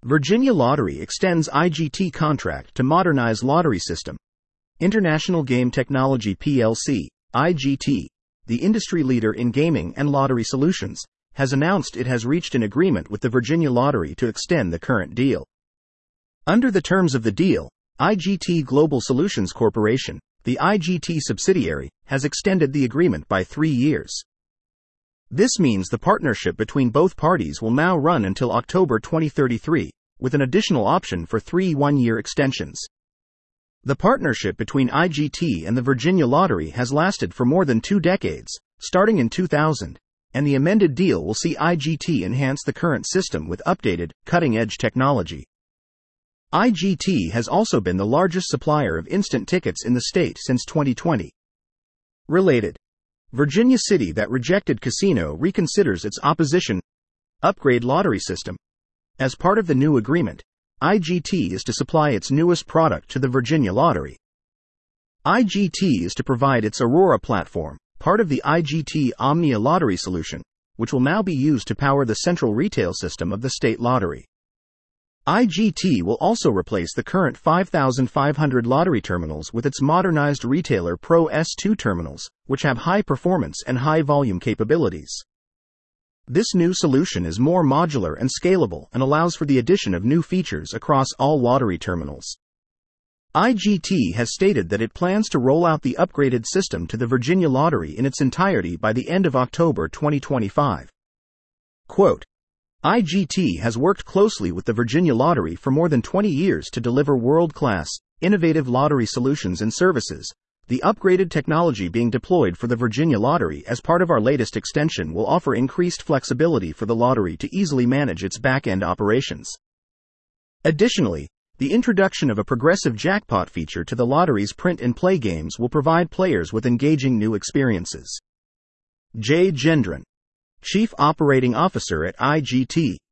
Virginia Lottery extends IGT contract to modernize lottery system. International Game Technology plc, IGT, the industry leader in gaming and lottery solutions, has announced it has reached an agreement with the Virginia Lottery to extend the current deal. Under the terms of the deal, IGT Global Solutions Corporation, the IGT subsidiary, has extended the agreement by 3 years. This means the partnership between both parties will now run until October 2033, with an additional option for 3 one-year extensions. The partnership between IGT and the Virginia Lottery has lasted for more than 2 decades, starting in 2000, and the amended deal will see IGT enhance the current system with updated, cutting-edge technology. IGT has also been the largest supplier of instant tickets in the state since 2020. Related. Virginia City that rejected casino reconsiders its opposition. Upgrade lottery system. As part of the new agreement, IGT is to supply its newest product to the Virginia Lottery. IGT is to provide its Aurora platform, part of the IGT Omnia lottery solution, which will now be used to power the central retail system of the state lottery. IGT will also replace the current 5,500 lottery terminals with its modernized Retailer Pro S2 terminals, which have high performance and high volume capabilities. This new solution is more modular and scalable and allows for the addition of new features across all lottery terminals. IGT has stated that it plans to roll out the upgraded system to the Virginia Lottery in its entirety by the end of October 2025. Quote, IGT has worked closely with the Virginia Lottery for more than 20 years to deliver world-class, innovative lottery solutions and services. The upgraded technology being deployed for the Virginia Lottery as part of our latest extension will offer increased flexibility for the lottery to easily manage its back-end operations. Additionally, the introduction of a progressive jackpot feature to the lottery's print-and-play games will provide players with engaging new experiences. Jay Gendron, Chief Operating Officer at IGT.